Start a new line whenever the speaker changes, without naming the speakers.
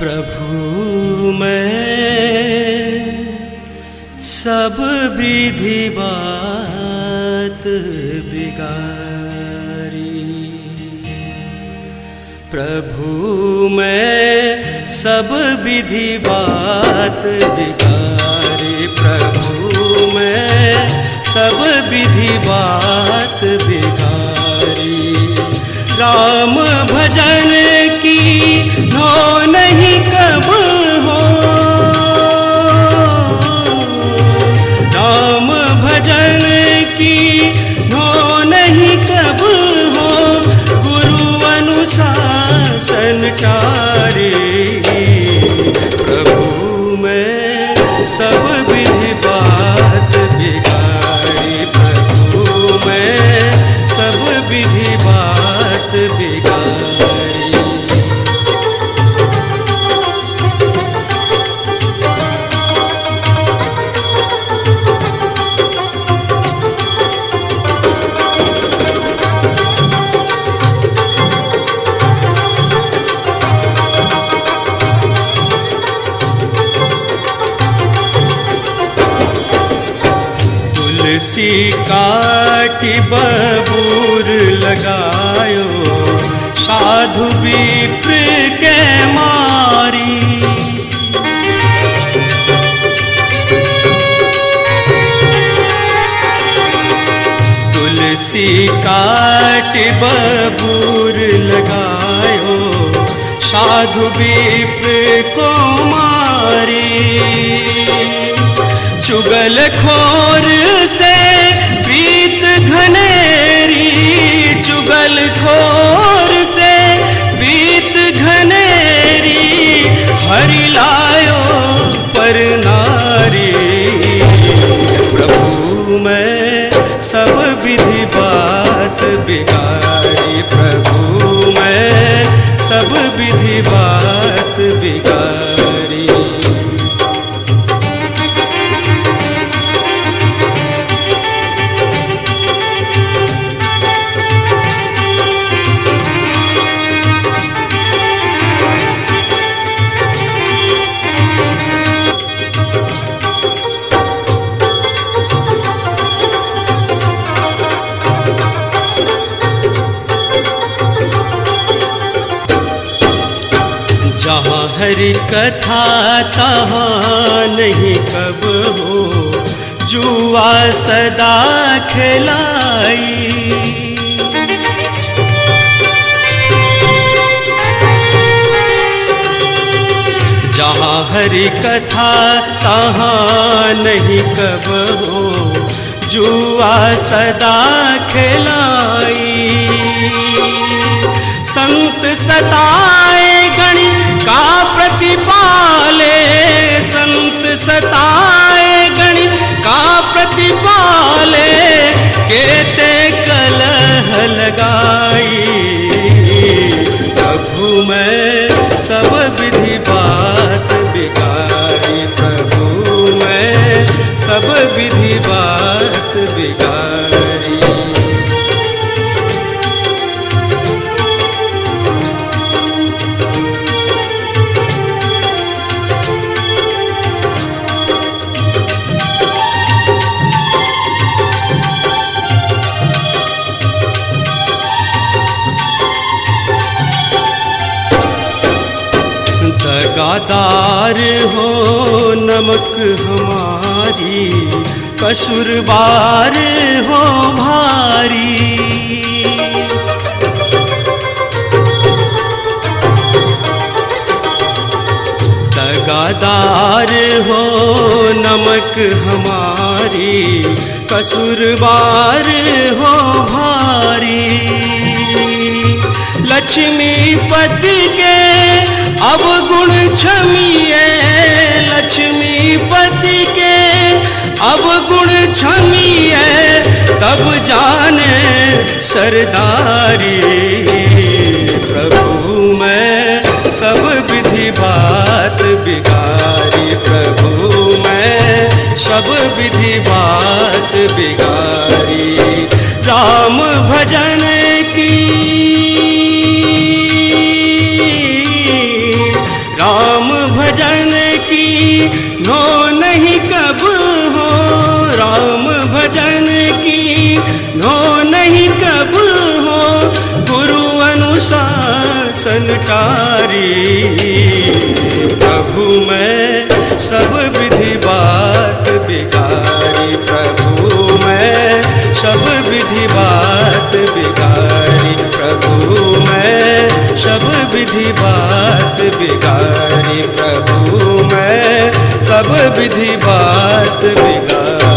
प्रभु मैं सब विधि बात बिगारी, प्रभु मैं सब विधि बात बिगारी, प्रभु मैं सब विधि बात बिगारी। राम भजन की नो नहीं कब हो, राम भजन की नो नहीं कब हो, गुरु अनुशासन टारे। प्रभु मैं सब विधि बात बिगारी, प्रभु मैं सब विधि बात बिगारी। तुलसी काटी बबूर लगायो, साधु विप्र के मारी। तुलसी काटी बबूर लगायो, साधु विप्र को मारी। चुगल खोर से प्रीत घनेरी, चुगल खोर से प्रीत घनेरी, हरि लायो पर नारी। प्रभु मैं सब विधि बात बिगारी, प्रभु मैं सब विधि बात बिगारी। जहाँ हरि कथा तहाँ नहीं कब हो, जुआ सदा खिलाई। जहाँ हरि कथा तहाँ नहीं कब हो, जुआ सदा खिलाई। संत सताए गणि का प्रतिपाले, संत सताए गणि का प्रतिपाले, केते कलह लगाई। प्रभु मैं सब विधि बात बिगारी, प्रभु मैं सब विधि बात बिगारी। दगादार हो नमक हमारी, कसूरवार हो भारी। दगादार हो नमक हमारी, कसूरवार हो भारी। लक्ष्मीपति के अवगुण क्षमिए, लक्ष्मीपति के अवगुण क्षमिए, तब जाने सरदारी। प्रभु मैं सब विधि बात बिगारी, प्रभु मैं सब विधि बात बिगारी। राम भजन की, राम नो नहीं कब हो राम भजन की, नो नहीं कब हो गुरु अनुशासन टारी। प्रभु मैं सब विधि बात बिगारी, प्रभु मैं सब विधि बात बिगारी, प्रभु मैं सब विधि बात बिगारी, प्रभु मैं सब विधि बात बिगारी।